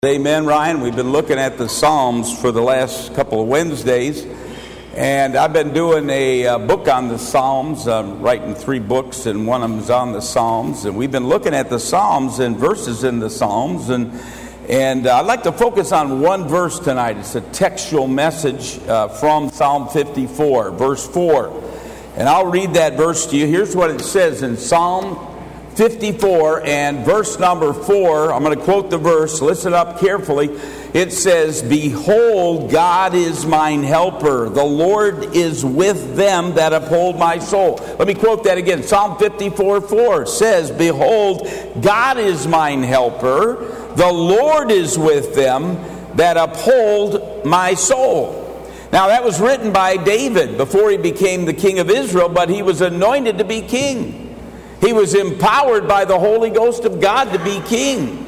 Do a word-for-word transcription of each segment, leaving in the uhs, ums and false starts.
Amen, Ryan. We've been looking at the Psalms for the last couple of Wednesdays, and I've been doing a uh, book on the Psalms. I'm writing three books, and one of them is on the Psalms. And we've been looking at the Psalms and verses in the Psalms, and and uh, I'd like to focus on one verse tonight. It's a textual message uh, from Psalm fifty-four, verse four. And I'll read that verse to you. Here's what it says in Psalm fifty-four and verse number four. I'm going to quote the verse. Listen up carefully. It says, "Behold, God is mine helper. The Lord is with them that uphold my soul." Let me quote that again. Psalm fifty-four four says, "Behold, God is mine helper. The Lord is with them that uphold my soul." Now that was written by David before he became the king of Israel, but he was anointed to be king. He was empowered by the Holy Ghost of God to be king.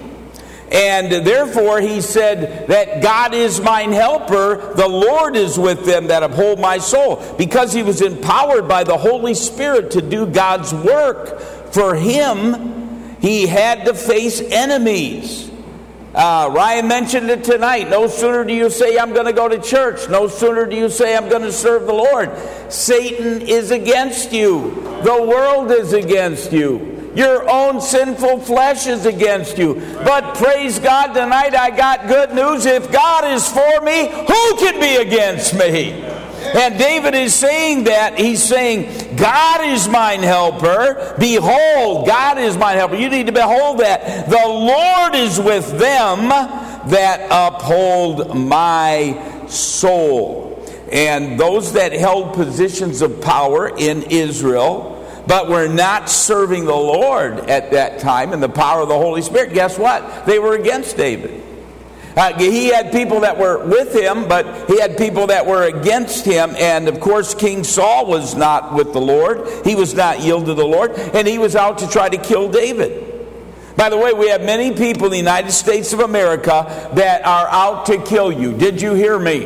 And therefore he said that God is mine helper, the Lord is with them that uphold my soul. Because he was empowered by the Holy Spirit to do God's work for him, he had to face enemies. Uh, Ryan mentioned it tonight. No sooner do you say, "I'm going to go to church," no sooner do you say, "I'm going to serve the Lord." Satan is against you. The world is against you. Your own sinful flesh is against you. But praise God, tonight I got good news. If God is for me, who can be against me? And David is saying that. He's saying, God is mine helper. Behold, God is mine helper. You need to behold that. The Lord is with them that uphold my soul. And those that held positions of power in Israel, but were not serving the Lord at that time in the power of the Holy Spirit, guess what? They were against David. Uh, he had people that were with him, but he had people that were against him. And of course, King Saul was not with the Lord. He was not yielded to the Lord, and he was out to try to kill David. By the way, we have many people in the United States of America that are out to kill you. Did you hear me?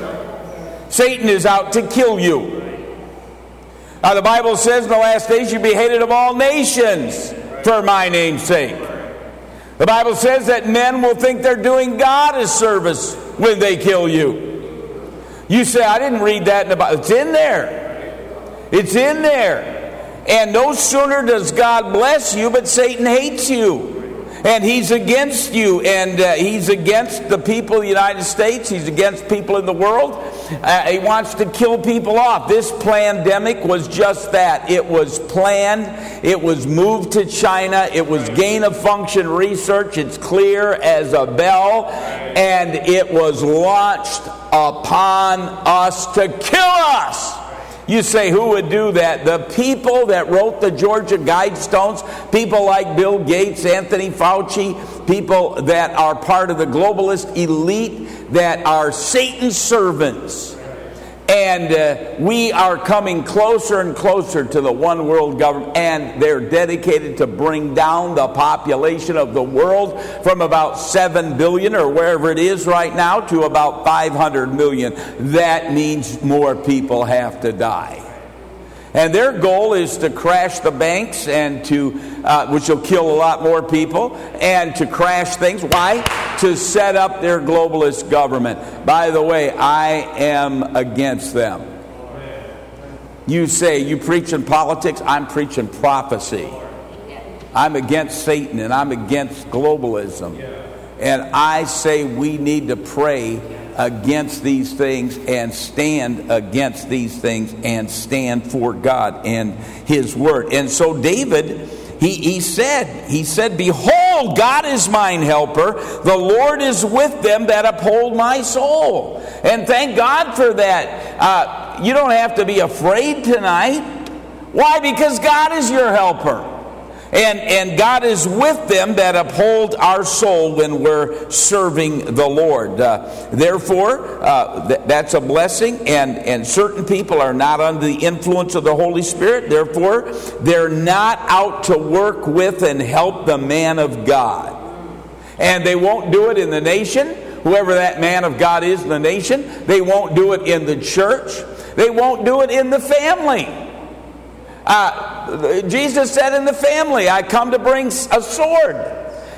Satan is out to kill you. Now, the Bible says in the last days you'll be hated of all nations for my name's sake. The Bible says that men will think they're doing God a service when they kill you. You say, "I didn't read that in the Bible." It's in there. It's in there. And no sooner does God bless you, but Satan hates you. And he's against you. And uh, he's against the people of the United States. He's against people in the world. Uh, he wants to kill people off. This pandemic was just that. It was planned. It was moved to China. It was gain-of-function research. It's clear as a bell. And it was launched upon us to kill us. You say, who would do that? The people that wrote the Georgia Guidestones, people like Bill Gates, Anthony Fauci, people that are part of the globalist elite that are Satan's servants. And uh, we are coming closer and closer to the one world government, and they're dedicated to bring down the population of the world from about seven billion or wherever it is right now to about five hundred million. That means more people have to die. And their goal is to crash the banks, and to uh, which will kill a lot more people, and to crash things. Why? To set up their globalist government. By the way, I am against them. You say, you preaching politics? I'm preaching prophecy. I'm against Satan, and I'm against globalism. And I say we need to pray against these things and stand against these things and stand for God and His Word. And so David, he, he said, he said, "Behold, God is mine helper. The Lord is with them that uphold my soul." And thank God for that. Uh, you don't have to be afraid tonight. Why? Because God is your helper. And, and God is with them that uphold our soul when we're serving the Lord. Uh, therefore, uh, th- that's a blessing. And, and certain people are not under the influence of the Holy Spirit. Therefore, they're not out to work with and help the man of God. And they won't do it in the nation. Whoever that man of God is in the nation. They won't do it in the church. They won't do it in the family. Uh, Jesus said in the family, "I come to bring a sword."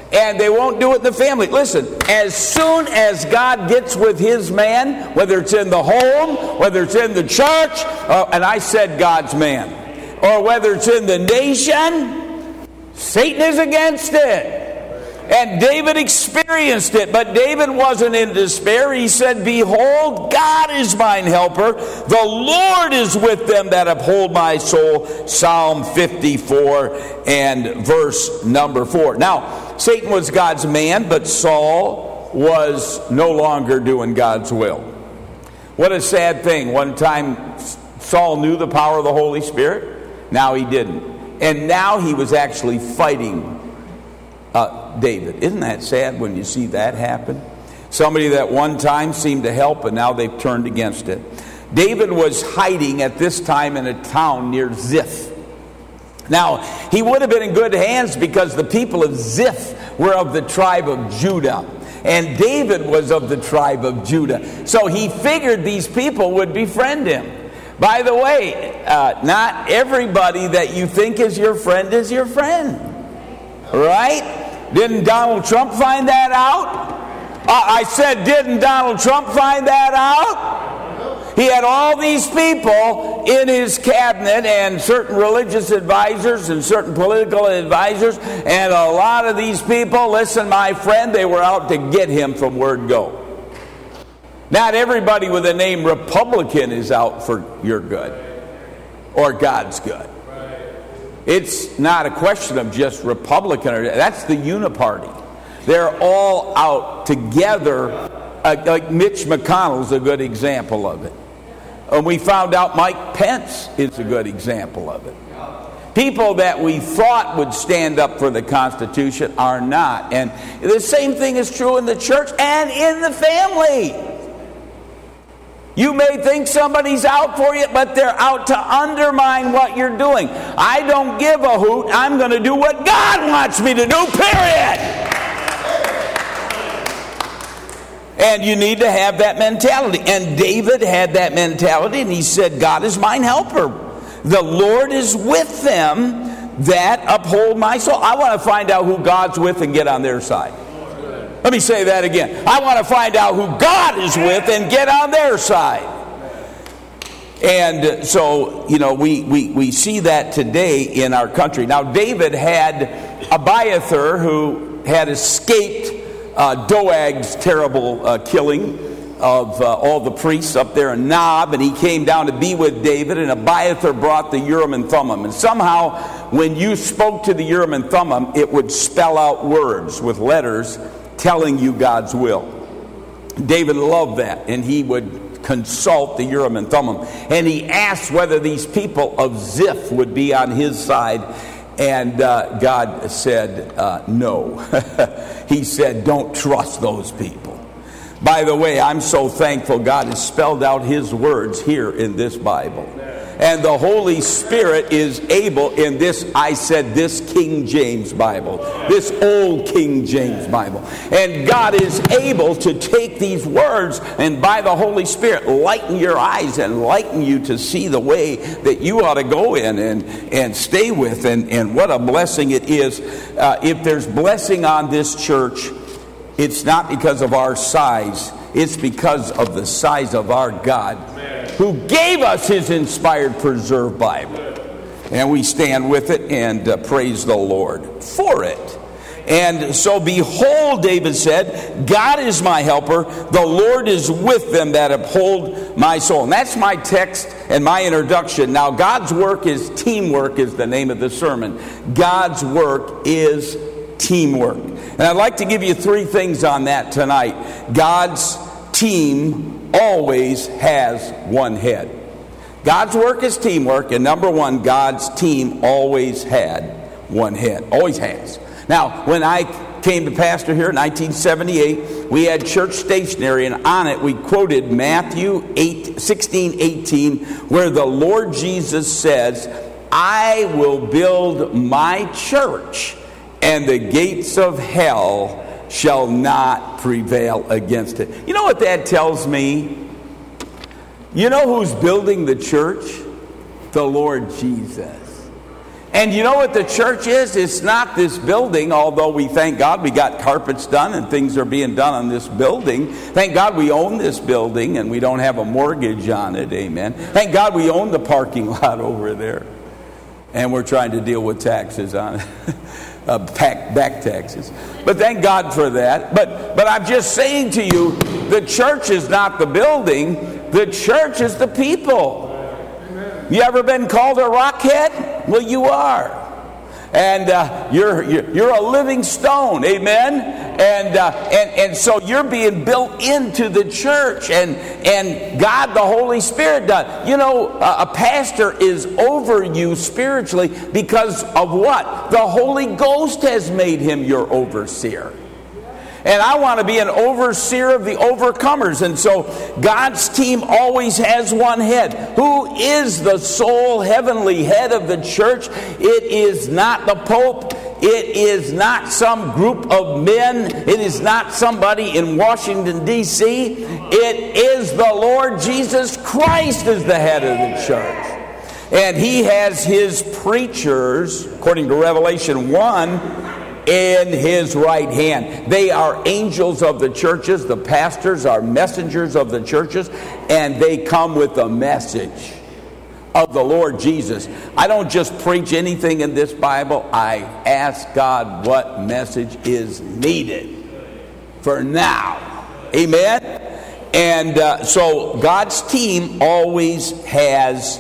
And they won't do it in the family. Listen, as soon as God gets with his man, whether it's in the home, whether it's in the church, uh, and I said God's man, or whether it's in the nation, Satan is against it. And David experienced it, but David wasn't in despair. He said, behold, God is mine helper. The Lord is with them that uphold my soul. Psalm fifty-four and verse number four. Now, Satan was God's man, but Saul was no longer doing God's will. What a sad thing. One time, Saul knew the power of the Holy Spirit. Now he didn't. And now he was actually fighting Uh, David. Isn't that sad when you see that happen? Somebody that one time seemed to help, and now they've turned against it. David was hiding at this time in a town near Ziph. Now, he would have been in good hands because the people of Ziph were of the tribe of Judah, and David was of the tribe of Judah. So he figured these people would befriend him. By the way, uh, not everybody that you think is your friend is your friend. Right? Didn't Donald Trump find that out? Uh, I said, didn't Donald Trump find that out? He had all these people in his cabinet and certain religious advisors and certain political advisors, and a lot of these people, listen, my friend, they were out to get him from word go. Not everybody with the name Republican is out for your good or God's good. It's not a question of just Republican. Or, that's the uniparty. They're all out together. Uh, like Mitch McConnell's a good example of it. And we found out Mike Pence is a good example of it. People that we thought would stand up for the Constitution are not. And the same thing is true in the church and in the family. You may think somebody's out for you, but they're out to undermine what you're doing. I don't give a hoot. I'm going to do what God wants me to do, period. And you need to have that mentality. And David had that mentality, and he said, God is mine helper. The Lord is with them that uphold my soul. I want to find out who God's with and get on their side. Let me say that again. I want to find out who God is with and get on their side. And so, you know, we, we, we see that today in our country. Now, David had Abiathar, who had escaped uh, Doeg's terrible uh, killing of uh, all the priests up there in Nob, and he came down to be with David, and Abiathar brought the Urim and Thummim. And somehow, when you spoke to the Urim and Thummim, it would spell out words with letters telling you God's will. David loved that, and he would consult the Urim and Thummim. And he asked whether these people of Ziph would be on his side, and uh, God said uh, no. He said, don't trust those people. By the way, I'm so thankful God has spelled out his words here in this Bible. And the Holy Spirit is able in this, I said, this King James Bible, this old King James Bible. And God is able to take these words and by the Holy Spirit lighten your eyes and lighten you to see the way that you ought to go in and, and stay with. And, and what a blessing it is. Uh, if there's blessing on this church, it's not because of our size. It's because of the size of our God, who gave us his inspired, preserved Bible. And we stand with it and uh, praise the Lord for it. And so, behold, David said, God is my helper. The Lord is with them that uphold my soul. And that's my text and my introduction. Now, God's work is teamwork is the name of the sermon. God's work is teamwork. And I'd like to give you three things on that tonight. God's team always has one head. God's work is teamwork, and number one, God's team always had one head. Always has. Now, when I came to pastor here in nineteen seventy-eight, we had church stationery, and on it we quoted Matthew eight, sixteen, eighteen, where the Lord Jesus says, I will build my church, and the gates of hell shall not prevail against it. You know what that tells me? You know who's building the church? The Lord Jesus. And you know what the church is? It's not this building, although we thank God we got carpets done and things are being done on this building. Thank God we own this building and we don't have a mortgage on it, amen. Thank God we own the parking lot over there. And we're trying to deal with taxes on it, uh, back, back taxes. But thank God for that. But, but I'm just saying to you, the church is not the building, the church is the people. You ever been called a rockhead? Well, you are. And uh, you're, you're you're a living stone, amen? And, uh, and and so you're being built into the church, and, and God, the Holy Spirit does. You know, a, a pastor is over you spiritually because of what? The Holy Ghost has made him your overseer. And I want to be an overseer of the overcomers. And so God's team always has one head. Who is the sole heavenly head of the church? It is not the Pope. It is not some group of men. It is not somebody in Washington, D C It is the Lord Jesus Christ is the head of the church. And he has his preachers, according to Revelation one, in his right hand. They are angels of the churches. The pastors are messengers of the churches, and they come with a message of the Lord Jesus. I don't just preach anything in this Bible. I ask God what message is needed for now. Amen? And uh, so God's team always has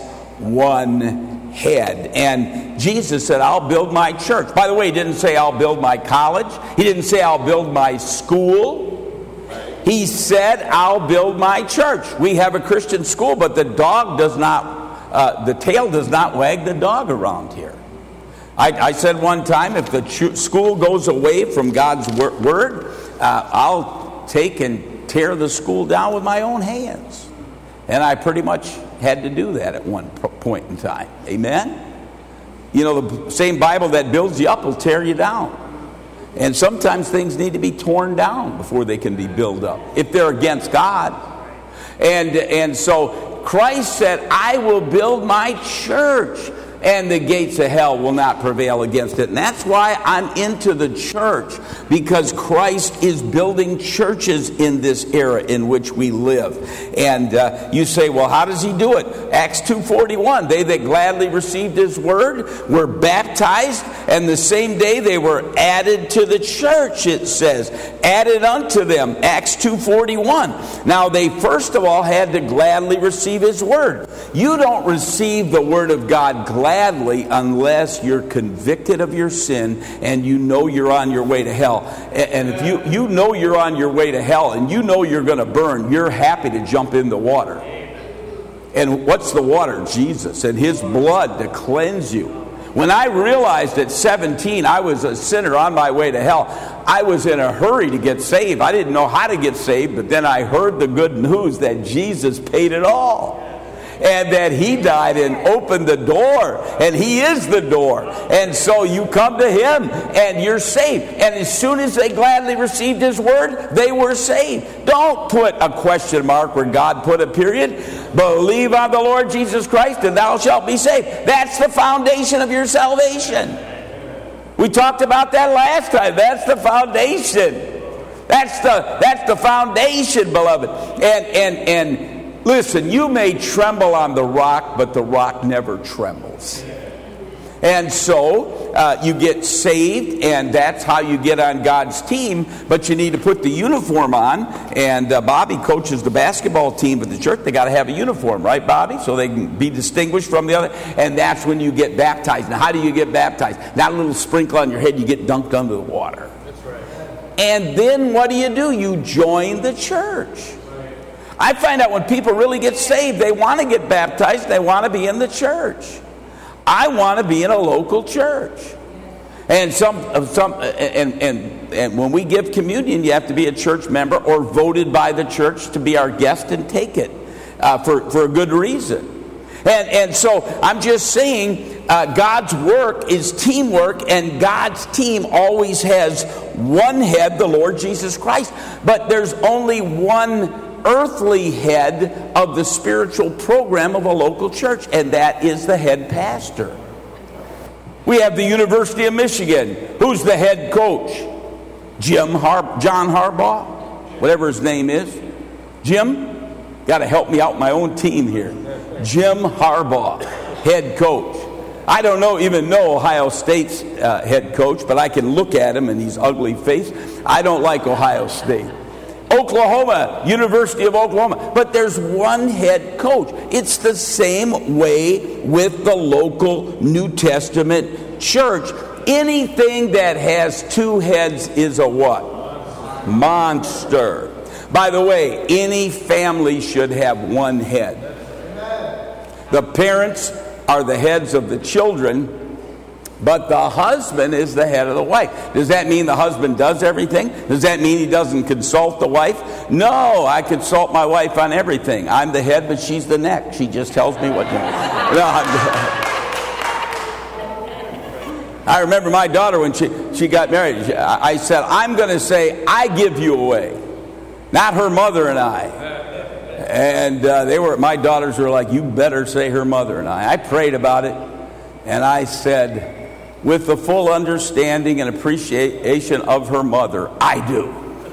one head. And Jesus said, I'll build my church. By the way, he didn't say I'll build my college. He didn't say I'll build my school. He said I'll build my church. We have a Christian school, but the dog does not, uh, the tail does not wag the dog around here. I, I said one time, if the ch- school goes away from God's wor- word, uh, I'll take and tear the school down with my own hands. And I pretty much had to do that at one point in time. Amen? You know, the same Bible that builds you up will tear you down. And sometimes things need to be torn down before they can be built up, if they're against God. And, and so Christ said, I will build my church, and the gates of hell will not prevail against it. And that's why I'm into the church, because Christ is building churches in this era in which we live. And uh, you say, well, how does he do it? Acts two forty-one, they that gladly received his word were baptized, and the same day they were added to the church, it says. Added unto them, Acts two forty-one. Now they first of all had to gladly receive his word. You don't receive the word of God gladly Gladly unless you're convicted of your sin and you know you're on your way to hell. And if you, you know you're on your way to hell and you know you're going to burn, you're happy to jump in the water. And what's the water? Jesus and his blood to cleanse you. When I realized at seventeen I was a sinner on my way to hell, I was in a hurry to get saved. I didn't know how to get saved, but then I heard the good news that Jesus paid it all. And that he died and opened the door, and he is the door. And so you come to him and you're saved. And as soon as they gladly received his word, they were saved. Don't put a question mark where God put a period. Believe on the Lord Jesus Christ and thou shalt be saved. That's the foundation of your salvation. We talked about that last time. That's the foundation. That's the that's the foundation, beloved. And and and listen, you may tremble on the rock, but the rock never trembles. And so uh, you get saved, and that's how you get on God's team. But you need to put the uniform on. And uh, Bobby coaches the basketball team at the church. They got to have a uniform, right, Bobby? So they can be distinguished from the other. And that's when you get baptized. Now, how do you get baptized? Not a little sprinkle on your head. You get dunked under the water. That's right. And then what do you do? You join the church. I find out when people really get saved, they want to get baptized, they want to be in the church. I want to be in a local church. And some some and and and when we give communion, you have to be a church member or voted by the church to be our guest and take it uh, for, for a good reason. And and so I'm just saying uh, God's work is teamwork, and God's team always has one head, the Lord Jesus Christ. But there's only one earthly head of the spiritual program of a local church, and that is the head pastor. We have the University of Michigan. Who's the head coach? Jim Har- John Harbaugh, whatever his name is. Jim, got to help me out my own team here. Jim Harbaugh, head coach. I don't know even know Ohio State's uh, head coach, but I can look at him and he's ugly face. I don't like Ohio State. Oklahoma, University of Oklahoma. But there's one head coach. It's the same way with the local New Testament church. Anything that has two heads is a what? Monster. By the way, any family should have one head. The parents are the heads of the children, but the husband is the head of the wife. Does that mean the husband does everything? Does that mean he doesn't consult the wife? No, I consult my wife on everything. I'm the head, but she's the neck. She just tells me what to do. No, I remember my daughter when she, she got married. I said, I'm going to say, I give you away. Not her mother and I. And uh, they were. My daughters were like, you better say her mother and I. I prayed about it, and I said, with the full understanding and appreciation of her mother, I do.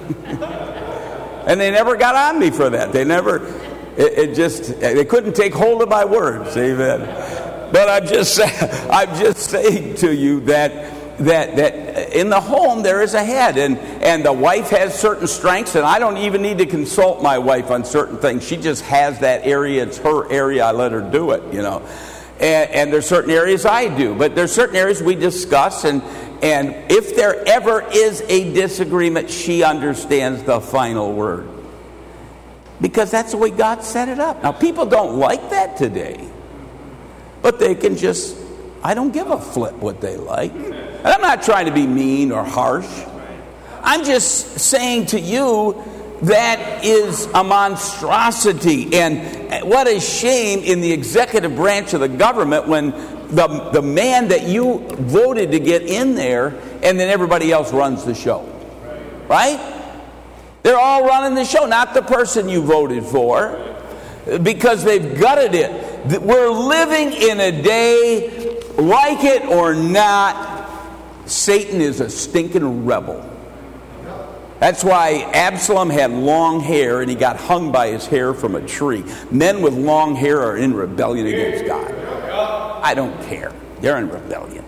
And they never got on me for that. They never, it, it just, they couldn't take hold of my words. Amen. But I'm just, I'm just saying to you that that that in the home there is a head, and and the wife has certain strengths, and I don't even need to consult my wife on certain things. She just has that area. It's her area. I let her do it, you know. And, and there's certain areas I do, but there's certain areas we discuss, and and if there ever is a disagreement, she understands the final word, because that's the way God set it up. Now, people don't like that today, but they can just, I don't give a flip what they like. And I'm not trying to be mean or harsh. I'm just saying to you, that is a monstrosity. And what a shame in the executive branch of the government when the, the man that you voted to get in there, and then everybody else runs the show. Right? They're all running the show, not the person you voted for, because they've gutted it. We're living in a day, like it or not, Satan is a stinking rebel. That's why Absalom had long hair and he got hung by his hair from a tree. Men with long hair are in rebellion against God. I don't care. They're in rebellion.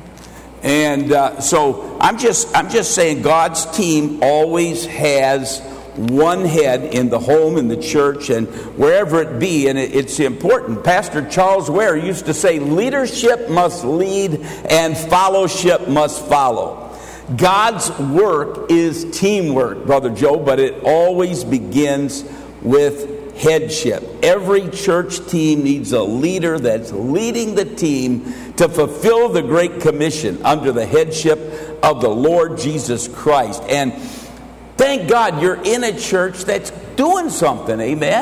And uh, so I'm just I'm just saying God's team always has one head in the home, in the church, and wherever it be, and it, it's important. Pastor Charles Ware used to say, leadership must lead and fellowship must follow. God's work is teamwork, Brother Joe, but it always begins with headship. Every church team needs a leader that's leading the team to fulfill the Great Commission under the headship of the Lord Jesus Christ. And thank God you're in a church that's doing something,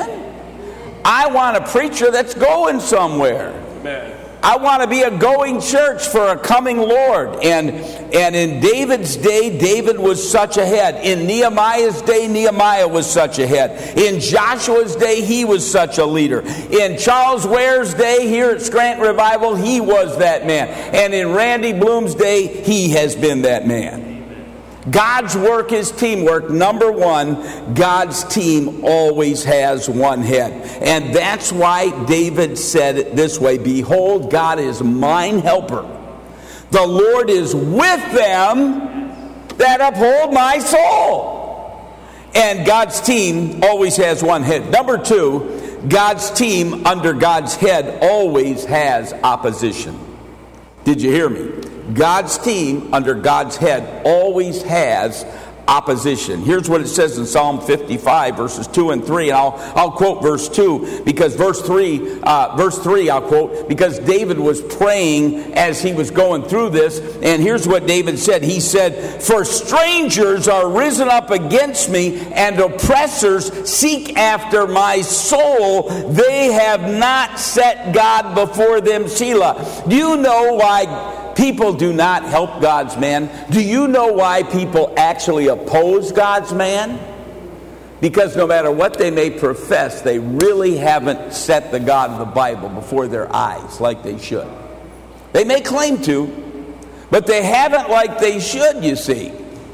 amen? I want a preacher that's going somewhere. Amen. I want to be a going church for a coming Lord. And, and in David's day, David was such a head. In Nehemiah's day, Nehemiah was such a head. In Joshua's day, he was such a leader. In Charles Ware's day here at Scranton Revival, he was that man. And in Randy Bloom's day, he has been that man. God's work is teamwork. Number one, God's team always has one head. And that's why David said it this way, behold, God is mine helper. The Lord is with them that uphold my soul. And God's team always has one head. Number two, God's team under God's head always has opposition. Did you hear me? God's team under God's head always has opposition. Here's what it says in Psalm fifty-five, verses two and three. And I'll, I'll quote verse two, because verse three, uh, verse three I'll quote, because David was praying as he was going through this. And here's what David said. He said, for strangers are risen up against me, and oppressors seek after my soul. They have not set God before them. Selah. Do you know why people do not help God's man? Do you know why people actually oppose God's man? Because no matter what they may profess, they really haven't set the God of the Bible before their eyes like they should. They may claim to, But they haven't like they should, you see.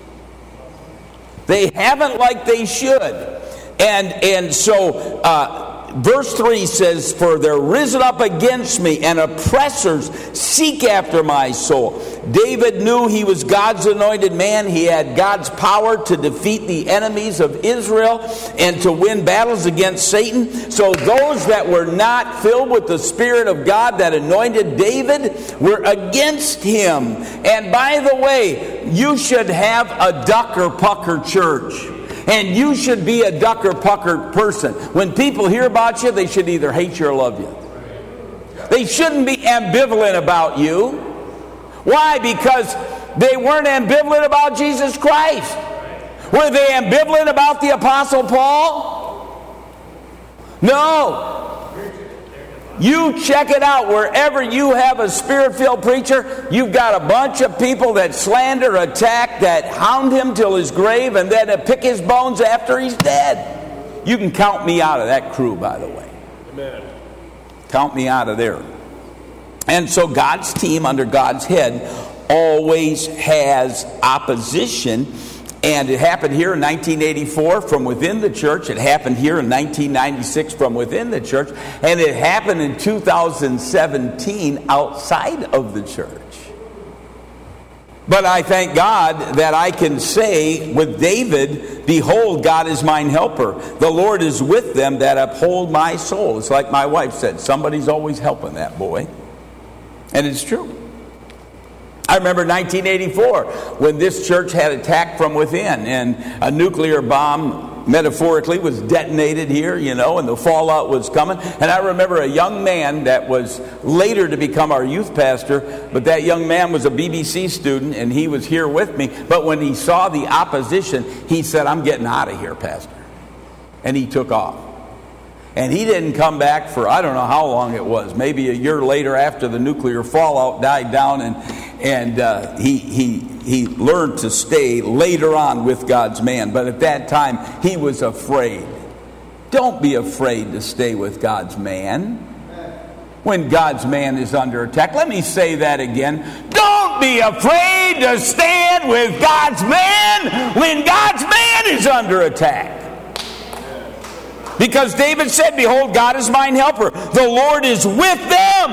They haven't like they should. And, and so... Uh, Verse three says, "For they're risen up against me, and oppressors seek after my soul." David knew he was God's anointed man. He had God's power to defeat the enemies of Israel and to win battles against Satan. So those that were not filled with the Spirit of God that anointed David were against him. And by the way, you should have a duck or pucker church. And you should be a duck or pucker person. When people hear about you, they should either hate you or love you. They shouldn't be ambivalent about you. Why? Because they weren't ambivalent about Jesus Christ. Were they ambivalent about the Apostle Paul? No. You check it out. Wherever you have a Spirit-filled preacher, you've got a bunch of people that slander, attack, that hound him till his grave, and then pick his bones after he's dead. You can count me out of that crew, by the way. Amen. Count me out of there. And so God's team under God's head always has opposition. And it happened here in nineteen eighty-four from within the church. It happened here in nineteen ninety-six from within the church. And it happened in two thousand seventeen outside of the church. But I thank God that I can say with David, "Behold, God is mine helper. The Lord is with them that uphold my soul." It's like my wife said, somebody's always helping that boy. And it's true. I remember nineteen eighty-four when this church had attacked from within, and a nuclear bomb, metaphorically, was detonated here, you know, and the fallout was coming. And I remember a young man that was later to become our youth pastor, but that young man was a B B C student, and he was here with me. But when he saw the opposition, he said, "I'm getting out of here, Pastor." And he took off. And he didn't come back for, I don't know how long it was, maybe a year later after the nuclear fallout died down, and and uh, he he he learned to stay later on with God's man. But at that time, he was afraid. Don't be afraid to stay with God's man when God's man is under attack. Let me say that again. Don't be afraid to stand with God's man when God's man is under attack. Because David said, "Behold, God is mine helper. The Lord is with them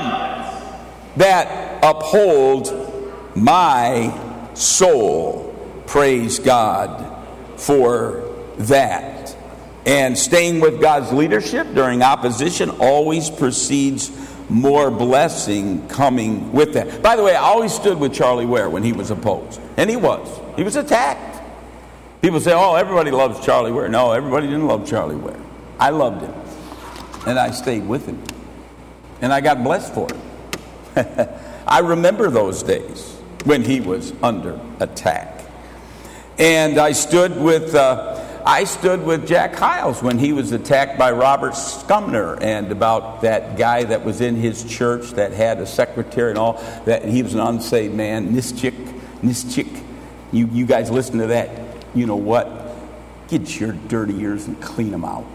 that uphold my soul." Praise God for that. And staying with God's leadership during opposition always precedes more blessing coming with that. By the way, I always stood with Charlie Ware when he was opposed. And he was. He was attacked. People say, "Oh, everybody loves Charlie Ware." No, everybody didn't love Charlie Ware. I loved him, and I stayed with him, and I got blessed for it. I remember those days when he was under attack, and I stood with uh, I stood with Jack Hyles when he was attacked by Robert Sumner, and about that guy that was in his church that had a secretary and all that. He was an unsaved man. Nischik, Nischik. You you guys listen to that. You know what? Get your dirty ears and clean them out.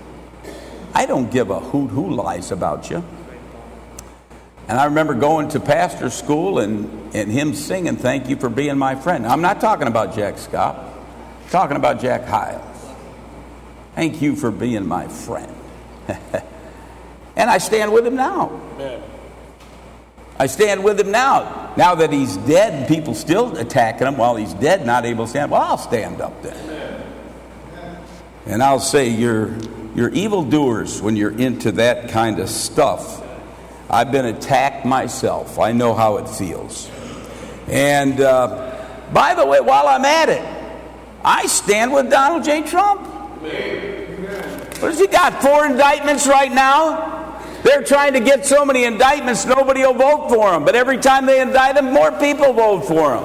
I don't give a hoot who lies about you. And I remember going to pastor school and, and him singing, "Thank you for being my friend." I'm not talking about Jack Scott. I'm talking about Jack Hyles. "Thank you for being my friend." And I stand with him now. Amen. I stand with him now. Now that he's dead and people still attacking him while he's dead, not able to stand, well, I'll stand up then. Amen. And I'll say, you're... You're evildoers when you're into that kind of stuff. I've been attacked myself. I know how it feels. And uh, by the way, while I'm at it, I stand with Donald J. Trump. What has he got? Four indictments right now? They're trying to get so many indictments, nobody will vote for him. But every time they indict him, more people vote for him.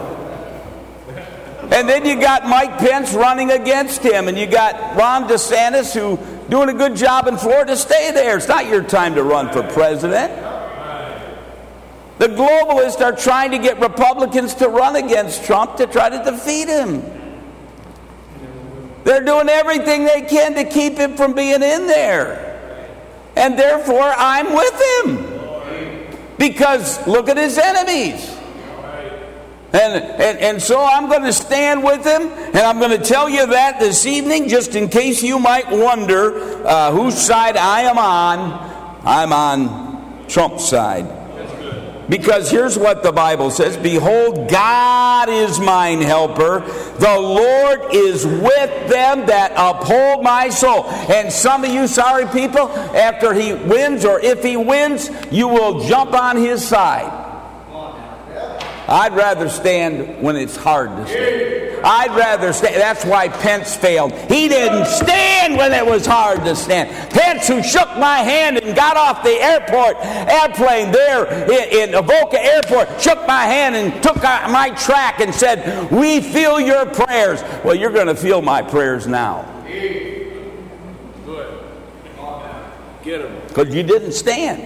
And then you got Mike Pence running against him, and you got Ron DeSantis, who doing a good job in Florida. Stay there. It's not your time to run for president. The globalists are trying to get Republicans to run against Trump to try to defeat him. They're doing everything they can to keep him from being in there. And therefore, I'm with him. Because look at his enemies. And, and, and so I'm going to stand with him, and I'm going to tell you that this evening, just in case you might wonder uh, whose side I am on. I'm on Trump's side. Because here's what the Bible says, behold, God is mine helper. The Lord is with them that uphold my soul. And some of you sorry people, after he wins, or if he wins, you will jump on his side. I'd rather stand when it's hard to stand. I'd rather stand. That's why Pence failed. He didn't stand when it was hard to stand. Pence, who shook my hand and got off the airport airplane there in, in Avoca Airport, shook my hand and took my track and said, we feel your prayers. Well, you're going to feel my prayers now. Good. Get him. Because you didn't stand.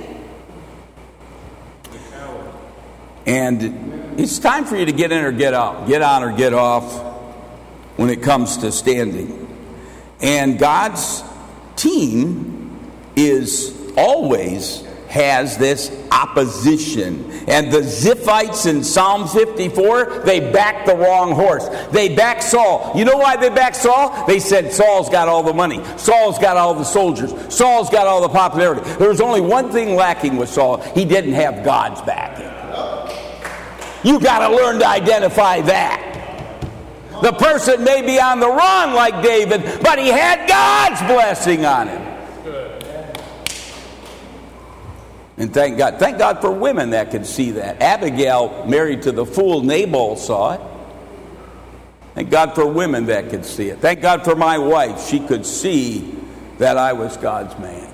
And it's time for you to get in or get out, get on or get off when it comes to standing. And God's team is always has this opposition. And the Ziphites in Psalm fifty-four, they backed the wrong horse. They backed Saul. You know why they backed Saul? They said Saul's got all the money. Saul's got all the soldiers. Saul's got all the popularity. There was only one thing lacking with Saul. He didn't have God's backing. You got to learn to identify that. The person may be on the run like David, but he had God's blessing on him. And thank God. Thank God for women that could see that. Abigail, married to the fool Nabal, saw it. Thank God for women that could see it. Thank God for my wife. She could see that I was God's man.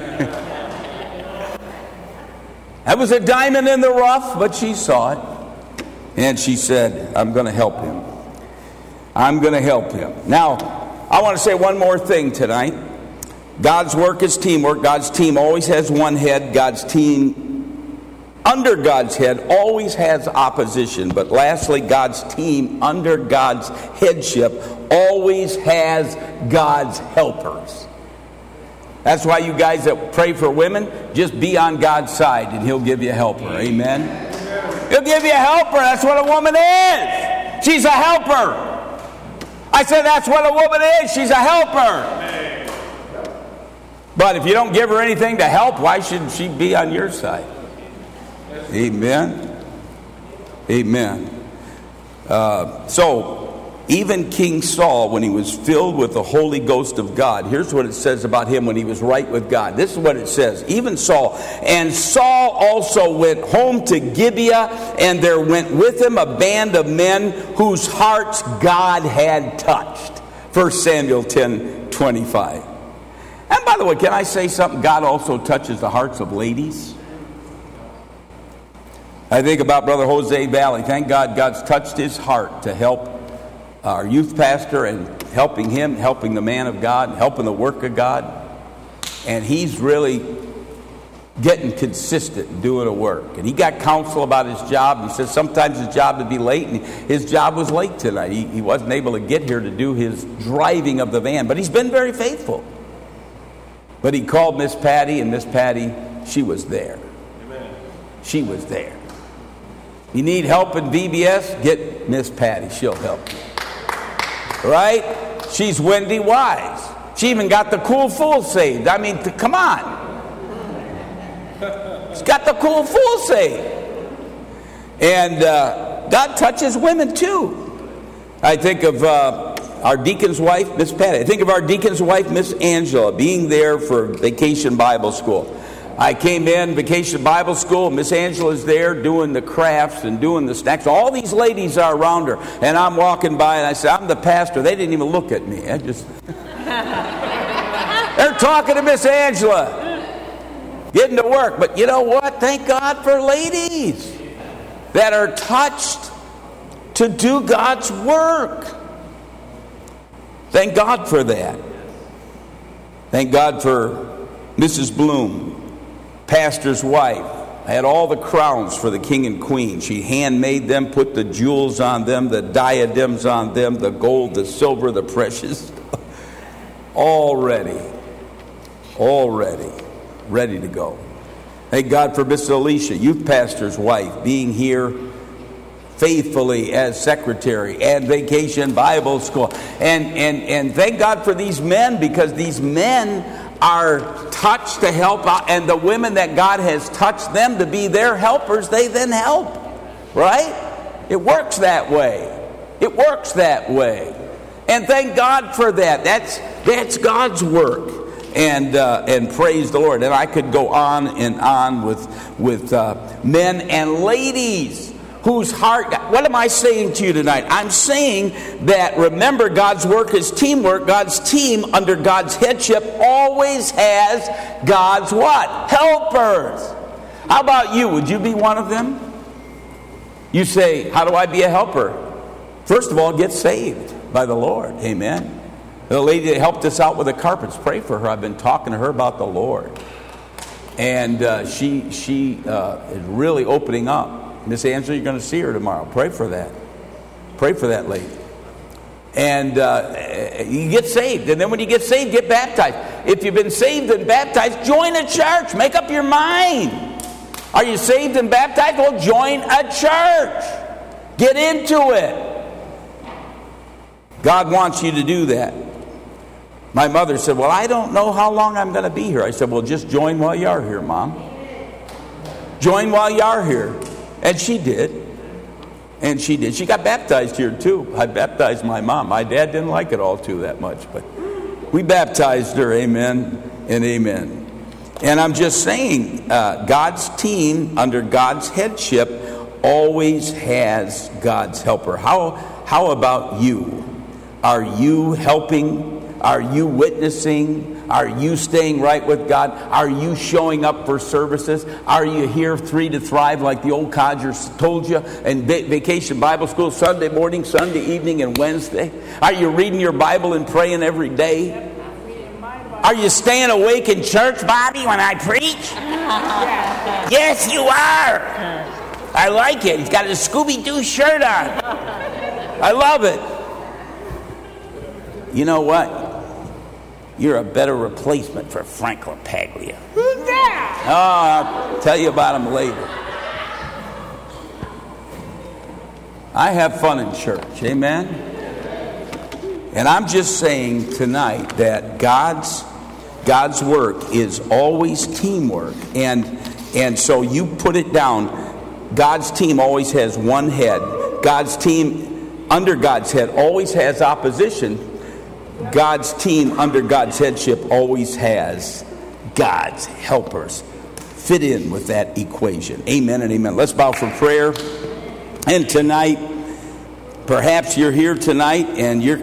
That was a diamond in the rough, but she saw it. And she said, I'm going to help him. I'm going to help him. Now, I want to say one more thing tonight. God's work is teamwork. God's team always has one head. God's team under God's head always has opposition. But lastly, God's team under God's headship always has God's helpers. That's why you guys that pray for women, just be on God's side and he'll give you a helper. Amen. He'll give you a helper. That's what a woman is. She's a helper. I said that's what a woman is. She's a helper. But if you don't give her anything to help, why should she be on your side? Amen. Amen. Uh, so, even King Saul, when he was filled with the Holy Ghost of God, here's what it says about him when he was right with God. This is what it says. Even Saul. And Saul also went home to Gibeah, and there went with him a band of men whose hearts God had touched. First Samuel ten twenty-five. And by the way, can I say something? God also touches the hearts of ladies. I think about Brother Jose Valley. Thank God God's touched his heart to help our youth pastor and helping him, helping the man of God, helping the work of God. And he's really getting consistent in doing a work. And he got counsel about his job. He says sometimes his job would be late, and his job was late tonight. He, he wasn't able to get here to do his driving of the van. But he's been very faithful. But he called Miss Patty, and Miss Patty, she was there. Amen. She was there. You need help in V B S? Get Miss Patty. She'll help you. Right? She's Wendy Wise. She even got the cool fool saved. I mean, th- come on. She's got the cool fool saved. And uh, God touches women too. I think of uh, our deacon's wife, Miss Patty. I think of our deacon's wife, Miss Angela, being there for Vacation Bible School. I came in, Vacation Bible School, Miss Angela's there doing the crafts and doing the snacks. All these ladies are around her. And I'm walking by and I said, I'm the pastor. They didn't even look at me. I just... They're talking to Miss Angela. Getting to work. But you know what? Thank God for ladies that are touched to do God's work. Thank God for that. Thank God for Missus Bloom, pastor's wife. I had all the crowns for the king and queen. She handmade them, put the jewels on them, the diadems on them, the gold, the silver, the precious. All ready. All ready. Ready to go. Thank God for Miss Alicia, youth pastor's wife, being here faithfully as secretary and Vacation Bible School. And, and, and thank God for these men, because these men are touched to help out, and the women that God has touched them to be their helpers, they then help. Right? It works that way. It works that way. And thank God for that. That's that's God's work. And uh, and praise the Lord. And I could go on and on with, with uh, men and ladies whose heart... What am I saying to you tonight? I'm saying that, remember, God's work is teamwork. God's team, under God's headship, always has God's what? Helpers. How about you? Would you be one of them? You say, how do I be a helper? First of all, get saved by the Lord. Amen. The lady that helped us out with the carpets, pray for her. I've been talking to her about the Lord. And uh, she, she uh, is really opening up. Miss Angela, you're going to see her tomorrow. Pray for that. Pray for that lady. And uh, you get saved. And then when you get saved, get baptized. If you've been saved and baptized, join a church. Make up your mind. Are you saved and baptized? Well, join a church. Get into it. God wants you to do that. My mother said, well, I don't know how long I'm going to be here. I said, well, just join while you are here, Mom. Join while you are here. And she did. And she did. She got baptized here, too. I baptized my mom. My dad didn't like it all too that much. But we baptized her. Amen and amen. And I'm just saying, uh, God's team, under God's headship, always has God's helper. How, how about you? Are you helping? Are you witnessing? Are you staying right with God? Are you showing up for services? Are you here three to thrive like the old codgers told you? And va- Vacation Bible School, Sunday morning, Sunday evening, and Wednesday? Are you reading your Bible and praying every day? Are you staying awake in church, Bobby, when I preach? Yes, you are. I like it. He's got a Scooby-Doo shirt on. I love it. You know what? You're a better replacement for Frank LaPaglia. Who's that? Oh, I'll tell you about him later. I have fun in church. Amen? And I'm just saying tonight that God's God's work is always teamwork. And, and so you put it down. God's team always has one head. God's team, under God's head, always has opposition. God's team under God's headship always has God's helpers. Fit in with that equation. Amen and amen. Let's bow for prayer. And tonight, perhaps you're here tonight and you're